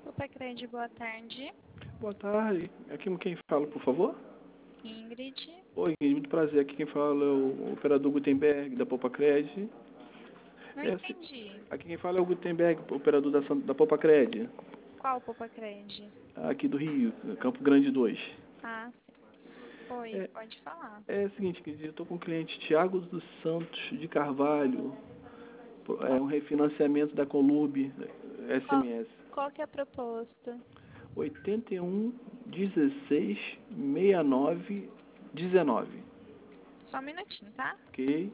Opa, Cred, boa tarde. Boa tarde. Aqui quem fala, por favor? Ingrid. Oi, muito prazer. Aqui quem fala é o operador Gutenberg, da Poupa Cred. Não entendi. Aqui quem fala é o Gutenberg, operador da Poupa Cred, Qual Opa, Cred? aqui do Rio, Campo Grande 2. Ah, sim. Oi, É, pode falar. é o seguinte, eu estou com o cliente Tiago dos Santos de Carvalho, Qual, um refinanciamento da Colub qual, SMS. qual que é a proposta? 81 16 69 19. Só um minutinho, tá? Ok?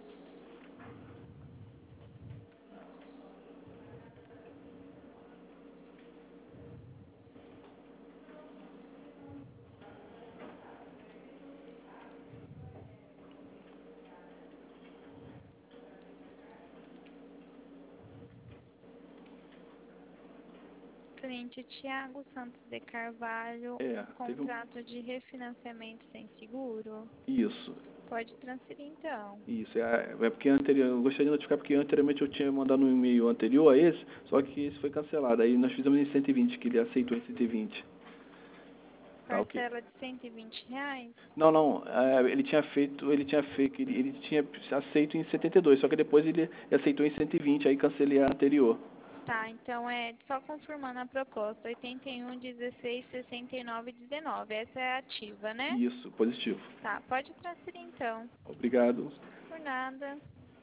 Cliente Tiago Santos de Carvalho, É, um teve um. contrato de refinanciamento sem seguro? Isso. Pode transferir então. Isso, é porque eu gostaria de notificar porque anteriormente eu tinha mandado um e-mail anterior a esse, só que esse foi cancelado. Aí nós fizemos em 120, que ele aceitou em 120. Tá ok. Parcela de R$ 120? Não, ele tinha feito, ele tinha aceito em 72, só que depois ele aceitou em 120, aí cancelei a anterior. Tá, então é só confirmando a proposta, 81 16 69 19. Essa é a ativa, né? Isso, positivo. Tá, pode transferir então. Obrigado. Por nada.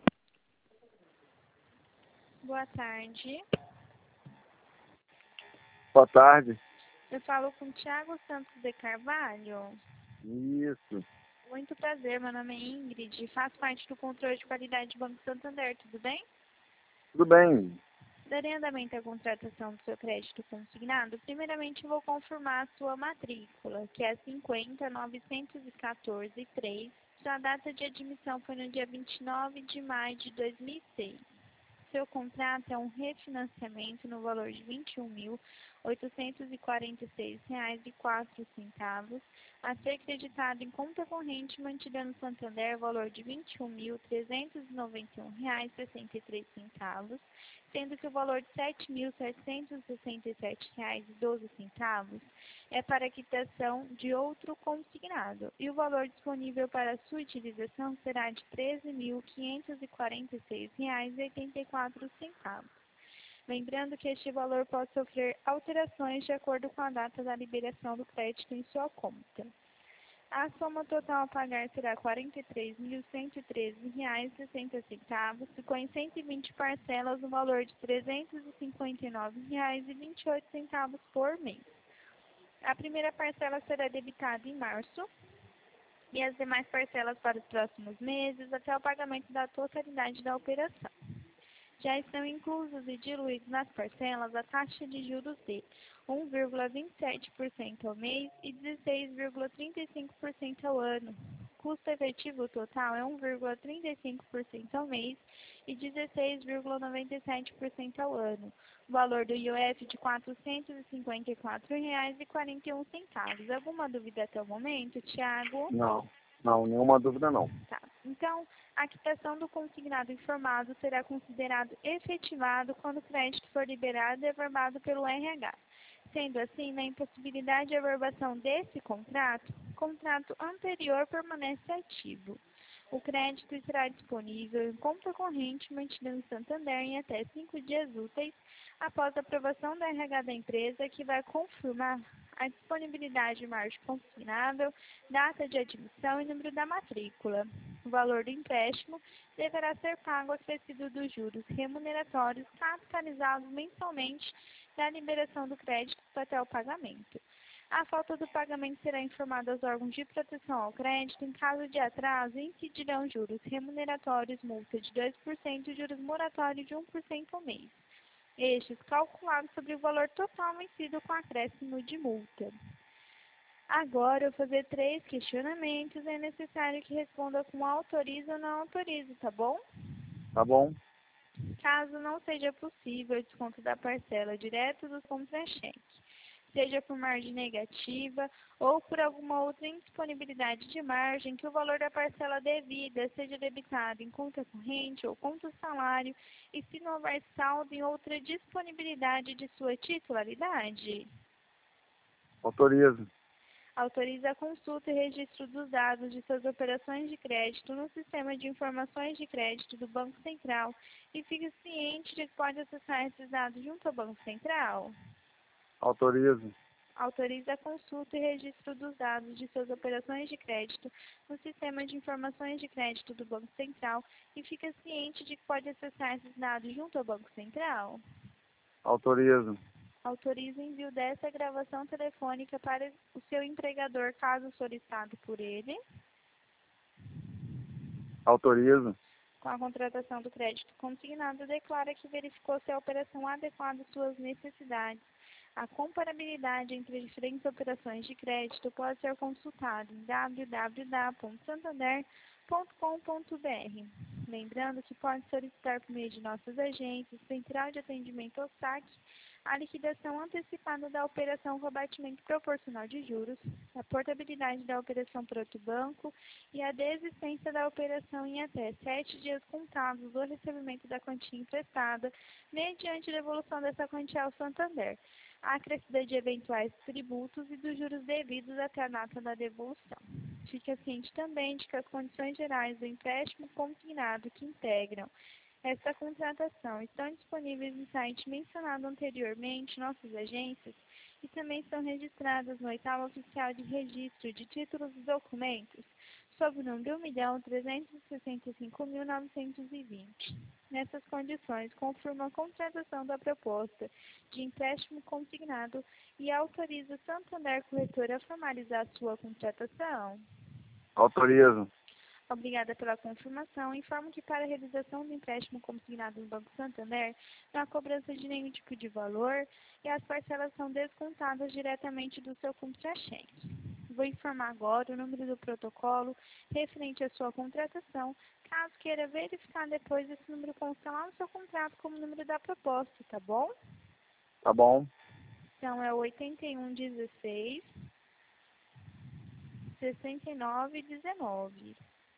Boa tarde. Boa tarde. Eu falo com o Thiago Santos de Carvalho. Isso. Muito prazer, meu nome é Ingrid. Faço parte do controle de qualidade do Banco Santander, tudo bem? Tudo bem? Darei andamento à contratação do seu crédito consignado. Primeiramente, eu vou confirmar a sua matrícula, que é 50.914.3. Sua data de admissão foi no dia 29 de maio de 2006. Seu contrato é um refinanciamento no valor de R$ 21.846,04, a ser creditado em conta corrente mantida no Santander, valor de R$ 21.391,63, sendo que o valor de R$ 7.767,12 é para quitação de outro consignado, e o valor disponível para sua utilização será de R$ 13.546,84. Lembrando que este valor pode sofrer alterações de acordo com a data da liberação do crédito em sua conta. A soma total a pagar será R$ 43.113,60, ficou em 120 parcelas no valor de R$ 359,28 por mês. A primeira parcela será debitada em março e as demais parcelas para os próximos meses até o pagamento da totalidade da operação. Já estão inclusos e diluídos nas parcelas a taxa de juros de 1,27% ao mês e 16,35% ao ano. Custo efetivo total é 1,35% ao mês e 16,97% ao ano. O valor do IOF de R$ 454,41. Alguma dúvida até o momento, Thiago? Não, nenhuma dúvida não. Tá. Então, a quitação do consignado informado será considerado efetivado quando o crédito for liberado e averbado pelo RH. Sendo assim, na impossibilidade de averbação desse contrato, o contrato anterior permanece ativo. O crédito estará disponível em conta corrente mantida no Santander em até 5 dias úteis após a aprovação da RH da empresa, que vai confirmar a disponibilidade de margem consignável, data de admissão e número da matrícula. O valor do empréstimo deverá ser pago acrescido dos juros remuneratórios capitalizados mensalmente da liberação do crédito até o pagamento. A falta do pagamento será informada aos órgãos de proteção ao crédito. Em caso de atraso, incidirão juros remuneratórios, multa de 2% e juros moratórios de 1% ao mês. Estes calculados sobre o valor total vencido com acréscimo de multa. Agora, eu vou fazer 3 questionamentos. É necessário que responda com autoriza ou não autoriza, tá bom? Tá bom? Caso não seja possível o desconto da parcela direto do contra-cheque, seja por margem negativa ou por alguma outra indisponibilidade de margem, que o valor da parcela devida seja debitado em conta corrente ou conta salário e se não houver saldo em outra disponibilidade de sua titularidade. Autorizo. Autoriza a consulta e registro dos dados de suas operações de crédito no Sistema de Informações de Crédito do Banco Central e fique ciente de que pode acessar esses dados junto ao Banco Central. Autorizo. Autoriza a consulta e registro dos dados de suas operações de crédito no Sistema de Informações de Crédito do Banco Central e fica ciente de que pode acessar esses dados junto ao Banco Central. Autorizo. Autoriza o envio dessa gravação telefônica para o seu empregador, caso solicitado por ele. Autorizo. Com a contratação do crédito consignado, declara que verificou se a operação adequada às suas necessidades. A comparabilidade entre diferentes operações de crédito pode ser consultada em www.santander.com.br. Lembrando que pode solicitar por meio de nossas agências, Central de Atendimento ao Saque, a liquidação antecipada da operação com abatimento proporcional de juros, a portabilidade da operação por outro banco e a desistência da operação em até 7 dias contados do recebimento da quantia emprestada, mediante devolução dessa quantia ao Santander, a acrescida de eventuais tributos e dos juros devidos até a data da devolução. Fique ciente também de que as condições gerais do empréstimo consignado que integram esta contratação estão disponíveis no site mencionado anteriormente, nossas agências, e também estão registradas no 8º Oficial de Registro de Títulos e Documentos, sob o número 1.365.920. Nessas condições, confirma a contratação da proposta de empréstimo consignado e autoriza o Santander Corretora a formalizar sua contratação. Autorizo. Obrigada pela confirmação. Informo que para a realização do empréstimo consignado no Banco Santander, não há cobrança de nenhum tipo de valor e as parcelas são descontadas diretamente do seu contra-cheque. Vou informar agora o número do protocolo referente à sua contratação. Caso queira verificar depois, esse número consta lá no seu contrato como número da proposta, tá bom? Tá bom. Então é 8116 6919.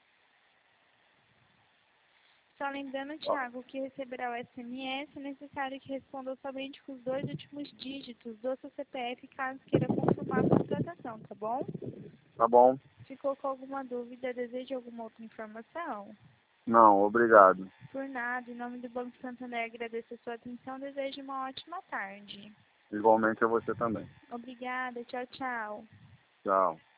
Só lembrando, Thiago, que receberá o SMS, é necessário que responda somente com os 2 últimos dígitos do seu CPF, caso queira confirmar a contratação, tá bom? Tá bom. Ficou com alguma dúvida? Deseja alguma outra informação? Não, obrigado. Por nada, em nome do Banco Santander, agradeço a sua atenção, desejo uma ótima tarde. Igualmente a você também. Obrigada, tchau, tchau. Tchau.